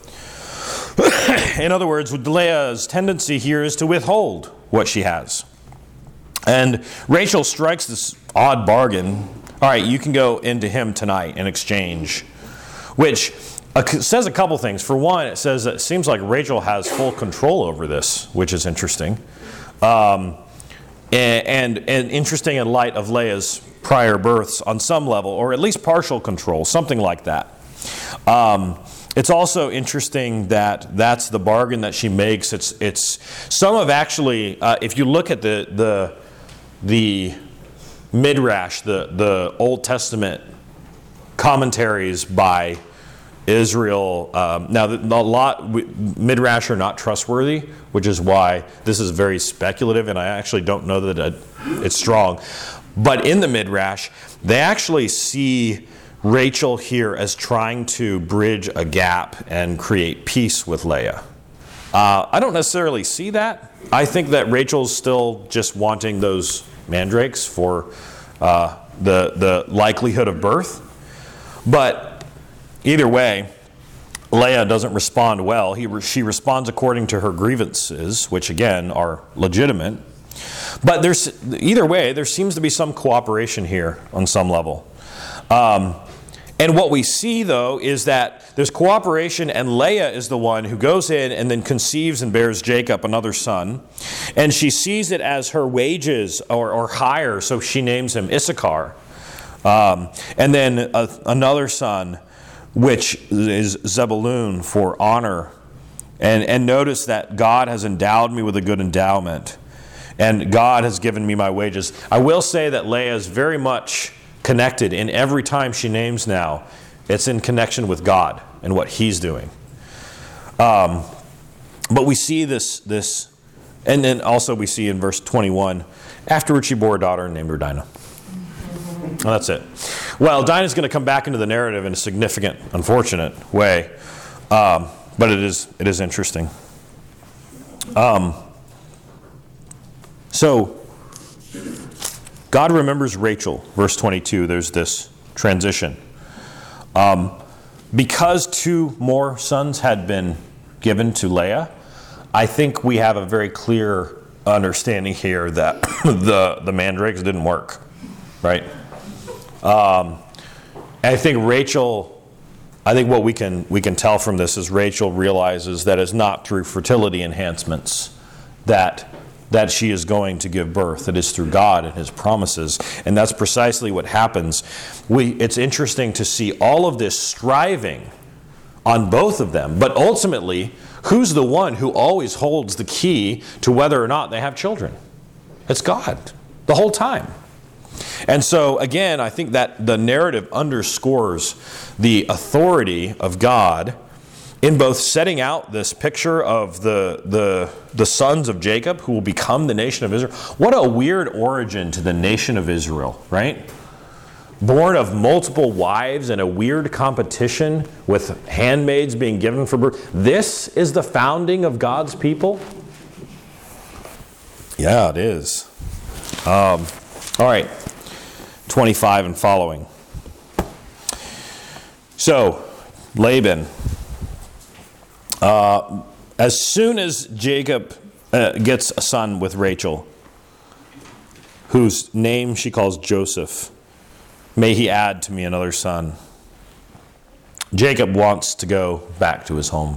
In other words, Leah's tendency here is to withhold what she has. And Rachel strikes this odd bargain. All right, you can go into him tonight in exchange. Which uh, says a couple things. For one, it says that it seems like Rachel has full control over this, which is interesting. Um... And, and, and interesting in light of Leah's prior births on some level, or at least partial control, something like that. Um, it's also interesting that that's the bargain that she makes. It's it's some of actually, uh, if you look at the the the Midrash, the the Old Testament commentaries by Israel. Um, now, the, a lot Midrash are not trustworthy, which is why this is very speculative, and I actually don't know that it, it's strong. But in the Midrash, they actually see Rachel here as trying to bridge a gap and create peace with Leah. Uh, I don't necessarily see that. I think that Rachel's still just wanting those mandrakes for uh, the the likelihood of birth, but either way, Leah doesn't respond well. He, she responds according to her grievances, which again are legitimate. But there's either way, there seems to be some cooperation here on some level. Um, And what we see, though, is that there's cooperation, and Leah is the one who goes in and then conceives and bears Jacob another son. And she sees it as her wages or, or hire, so she names him Issachar. Um, and then a, another son, which is Zebulun, for honor. And, and notice that God has endowed me with a good endowment. And God has given me my wages. I will say that Leah is very much connected in every time she names now. It's in connection with God and what He's doing. Um, but we see this, this, and then also we see in verse twenty-one, afterward she bore a daughter and named her Dinah. Well, that's it. Well, Dinah's going to come back into the narrative in a significant, unfortunate way. Um, but it is, it is interesting. Um, so, God remembers Rachel, verse twenty-two. There's this transition. Um, because two more sons had been given to Leah, I think we have a very clear understanding here that the, the mandrakes didn't work, right? Um, and I think Rachel, I think what we can we can tell from this is Rachel realizes that it's not through fertility enhancements that that she is going to give birth. It is through God and His promises. And that's precisely what happens. We, it's interesting to see all of this striving on both of them. But ultimately, who's the one who always holds the key to whether or not they have children? It's God, the whole time. And so, again, I think that the narrative underscores the authority of God in both setting out this picture of the, the, the sons of Jacob who will become the nation of Israel. What a weird origin to the nation of Israel, right? Born of multiple wives and a weird competition with handmaids being given for birth. This is the founding of God's people? Yeah, it is. Um, all right, twenty-five and following. So, Laban. Uh, as soon as Jacob uh, gets a son with Rachel, whose name she calls Joseph, may he add to me another son. Jacob wants to go back to his home.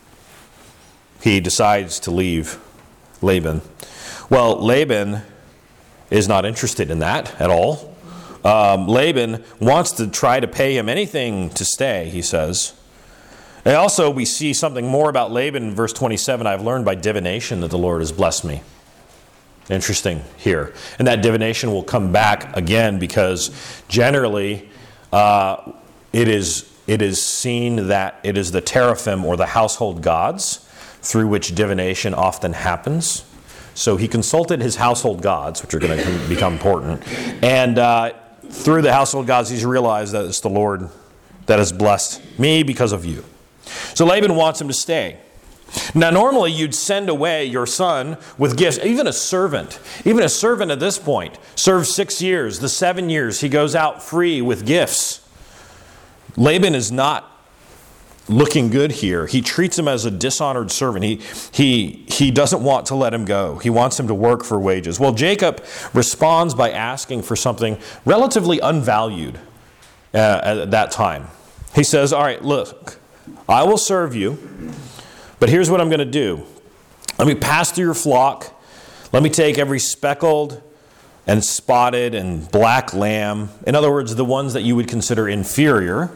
He decides to leave Laban. Well, Laban is not interested in that at all. Um, Laban wants to try to pay him anything to stay, he says. And also we see something more about Laban in verse twenty-seven. I've learned by divination that the Lord has blessed me. Interesting here. And that divination will come back again because generally uh, it is it is seen that it is the teraphim or the household gods through which divination often happens. So he consulted his household gods, which are going to become important. And uh, through the household gods, he's realized that it's the Lord that has blessed me because of you. So Laban wants him to stay. Now, normally you'd send away your son with gifts, even a servant. Even a servant at this point serves six years. The seven years he goes out free with gifts. Laban is not looking good here. He treats him as a dishonored servant. He, he, he doesn't want to let him go. He wants him to work for wages. Well, Jacob responds by asking for something relatively unvalued uh, at that time. He says, all right, look, I will serve you, but here's what I'm going to do. Let me pass through your flock. Let me take every speckled and spotted and black lamb. In other words, the ones that you would consider inferior.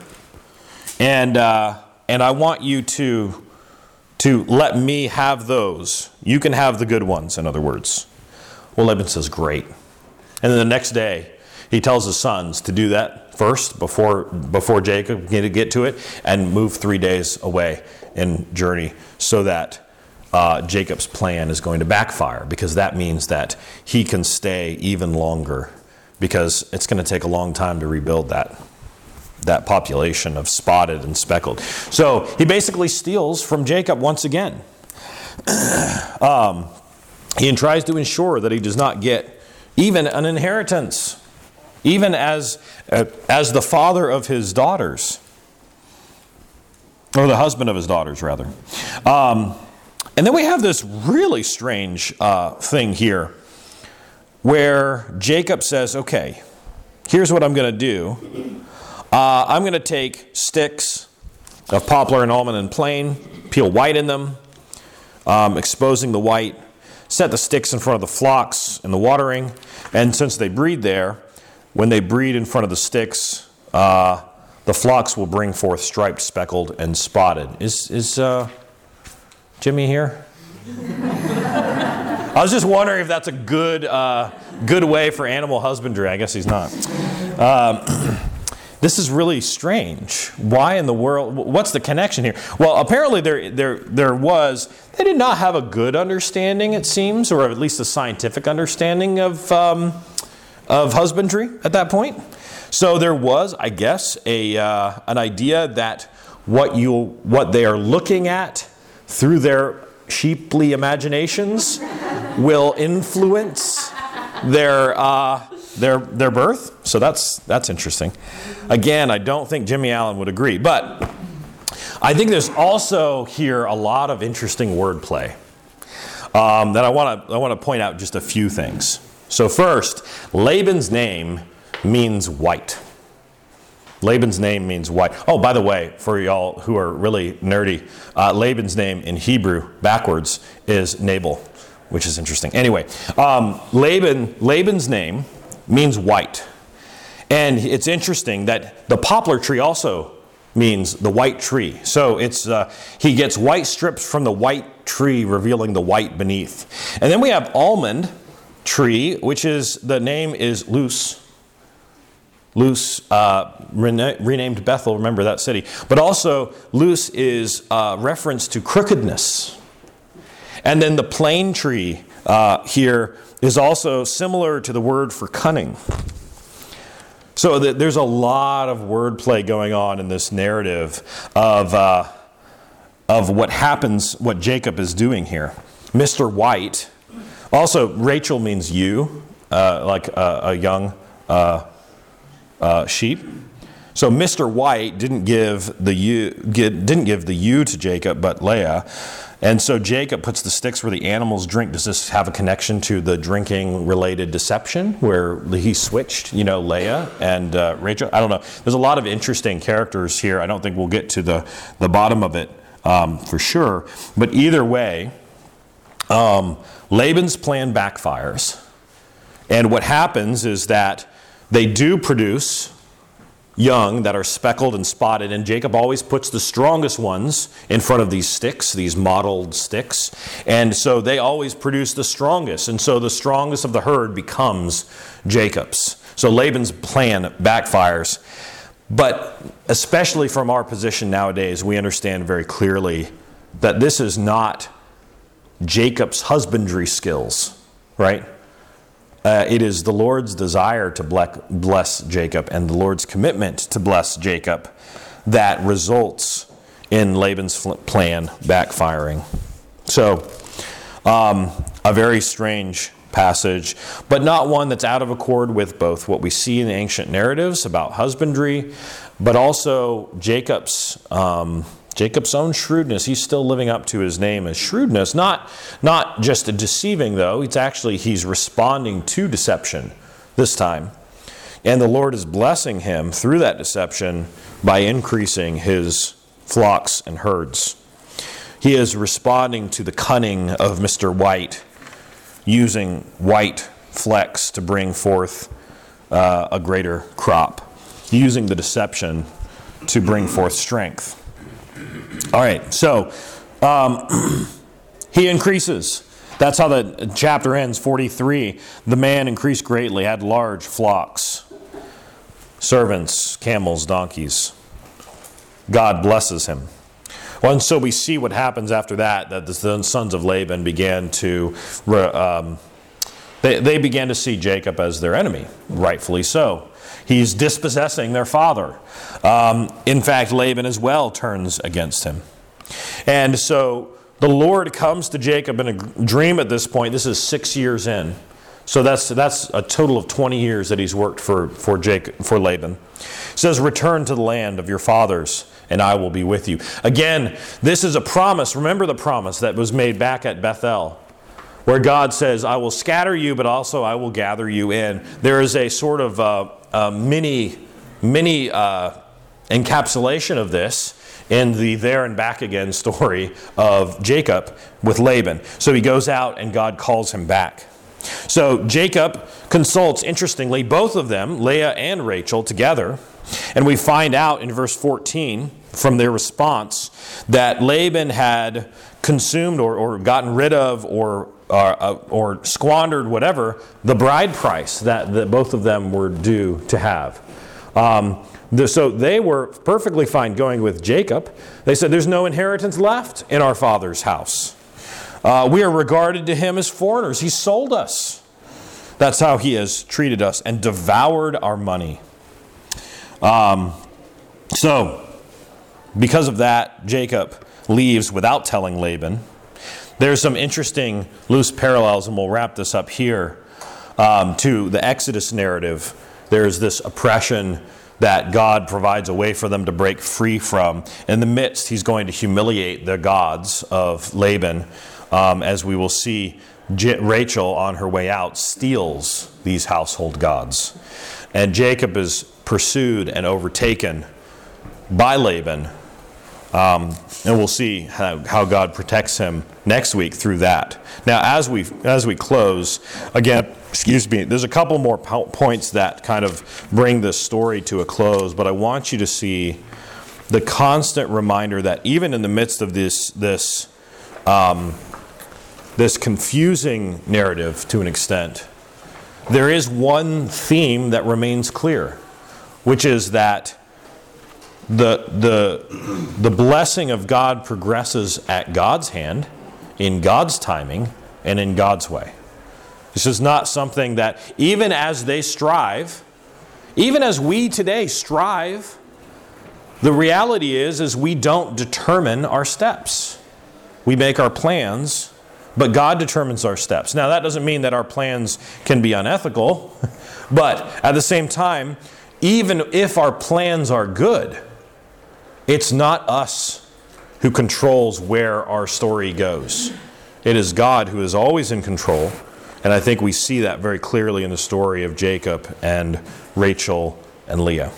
And uh, and I want you to, to let me have those. You can have the good ones, in other words. Well, Laban says, great. And then the next day, he tells his sons to do that first before before Jacob can get to it and move three days away in journey so that uh, Jacob's plan is going to backfire, because that means that he can stay even longer, because it's going to take a long time to rebuild that that population of spotted and speckled. So he basically steals from Jacob once again. um, he tries to ensure that he does not get even an inheritance, even as uh, as the father of his daughters, or the husband of his daughters, rather. Um, and then we have this really strange uh, thing here, where Jacob says, okay, here's what I'm going to do. Uh, I'm going to take sticks of poplar and almond and plane, peel white in them, um, exposing the white, set the sticks in front of the flocks in the watering, and since they breed there, when they breed in front of the sticks, uh, the flocks will bring forth striped, speckled, and spotted. Is is uh, Jimmy here? I was just wondering if that's a good uh, good way for animal husbandry. I guess he's not. Um, this is really strange. Why in the world? What's the connection here? Well, apparently there there there was. They did not have a good understanding, it seems, or at least a scientific understanding of um, of husbandry at that point. So there was, I guess, a uh, an idea that what you what they are looking at through their sheeply imaginations will influence their uh, their their birth. So that's that's interesting. Again, I don't think Jimmy Allen would agree, but I think there's also here a lot of interesting wordplay um, that I want to I want to point out just a few things. So first, Laban's name means white. Laban's name means white. Oh, by the way, for y'all who are really nerdy, uh, Laban's name in Hebrew backwards is Nabal, which is interesting. Anyway, um, Laban Laban's name means white. And it's interesting that the poplar tree also means the white tree. So it's uh, he gets white strips from the white tree, revealing the white beneath. And then we have almond tree, which is, the name is Luz. Luz, uh, rena- renamed Bethel, remember that city. But also, Luz is uh, reference to crookedness. And then the plane tree uh, here is also similar to the word for cunning. So th- there's a lot of wordplay going on in this narrative of, uh, of what happens, what Jacob is doing here. Mister White, also Rachel means ewe, uh, like a, a young uh, uh, sheep. So Mister White didn't give the ewe, didn't give the ewe to Jacob, but Leah. And so Jacob puts the sticks where the animals drink. Does this have a connection to the drinking-related deception where he switched, you know, Leah and uh, Rachel? I don't know. There's a lot of interesting characters here. I don't think we'll get to the, the bottom of it um, for sure. But either way, um, Laban's plan backfires. And what happens is that they do produce young that are speckled and spotted, and Jacob always puts the strongest ones in front of these sticks, these mottled sticks, and so they always produce the strongest, and so the strongest of the herd becomes Jacob's. So Laban's plan backfires, but especially from our position nowadays, we understand very clearly that this is not Jacob's husbandry skills, right? Uh, it is the Lord's desire to bless Jacob and the Lord's commitment to bless Jacob that results in Laban's plan backfiring. So, um, a very strange passage, but not one that's out of accord with both what we see in the ancient narratives about husbandry, but also Jacob's um, Jacob's own shrewdness. He's still living up to his name as shrewdness. Not, not just a deceiving, though. It's actually, he's responding to deception this time. And the Lord is blessing him through that deception by increasing his flocks and herds. He is responding to the cunning of Mister White, using white flecks to bring forth uh, a greater crop, using the deception to bring forth strength. All right, so um, he increases. That's how the chapter ends, forty-three. The man increased greatly, had large flocks, servants, camels, donkeys. God blesses him. Well, and so we see what happens after that, that the sons of Laban began to, um, they, they began to see Jacob as their enemy, rightfully so. He's dispossessing their father. Um, in fact, Laban as well turns against him. And so the Lord comes to Jacob in a dream at this point. This is six years in. So that's that's a total of twenty years that he's worked for, for, Jacob, for Laban. It says, return to the land of your fathers, and I will be with you. Again, this is a promise. Remember the promise that was made back at Bethel, where God says, I will scatter you, but also I will gather you in. There is a sort of uh, a mini mini uh, encapsulation of this in the there and back again story of Jacob with Laban. So he goes out and God calls him back. So Jacob consults, interestingly, both of them, Leah and Rachel, together. And we find out in verse fourteen from their response that Laban had consumed or, or gotten rid of or uh, or squandered whatever the bride price that, that both of them were due to have. Um, the, so they were perfectly fine going with Jacob. They said, there's no inheritance left in our father's house. Uh, we are regarded to him as foreigners. He sold us. That's how he has treated us and devoured our money. Um, so, because of that, Jacob leaves without telling Laban. There's some interesting loose parallels, and we'll wrap this up here, um, to the Exodus narrative. There's this oppression that God provides a way for them to break free from. In the midst, he's going to humiliate the gods of Laban, um, as we will see J- Rachel on her way out steals these household gods. And Jacob is pursued and overtaken by Laban. Um, and we'll see how, how God protects him next week through that. Now, as we as we close, again, excuse me, there's a couple more po- points that kind of bring this story to a close, but I want you to see the constant reminder that even in the midst of this this um, this confusing narrative to an extent, there is one theme that remains clear, which is that The, the, the blessing of God progresses at God's hand, in God's timing, and in God's way. This is not something that, even as they strive, even as we today strive, the reality is, is we don't determine our steps. We make our plans, but God determines our steps. Now, that doesn't mean that our plans can be unethical, but at the same time, even if our plans are good, it's not us who controls where our story goes. It is God who is always in control. And I think we see that very clearly in the story of Jacob and Rachel and Leah.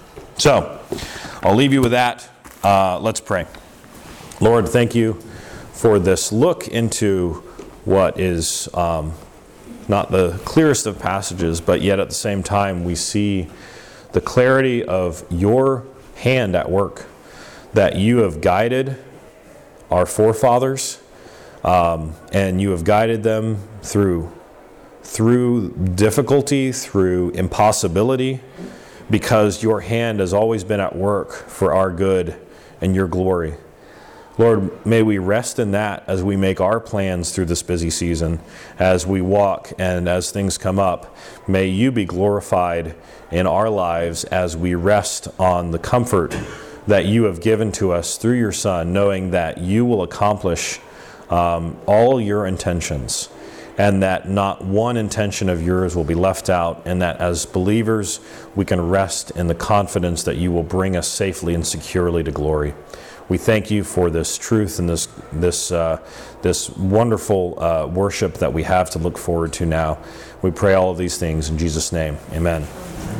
So, I'll leave you with that. Uh, let's pray. Lord, thank you for this look into what is um, not the clearest of passages, but yet at the same time we see the clarity of your hand at work, that you have guided our forefathers, um, and you have guided them through through difficulty, through impossibility, because your hand has always been at work for our good and your glory. Lord, may we rest in that as we make our plans through this busy season, as we walk and as things come up. May you be glorified in our lives as we rest on the comfort that you have given to us through your Son, knowing that you will accomplish um, all your intentions, and that not one intention of yours will be left out, and that as believers we can rest in the confidence that you will bring us safely and securely to glory. We thank you for this truth and this this uh, this wonderful uh, worship that we have to look forward to now. We pray all of these things in Jesus' name. Amen.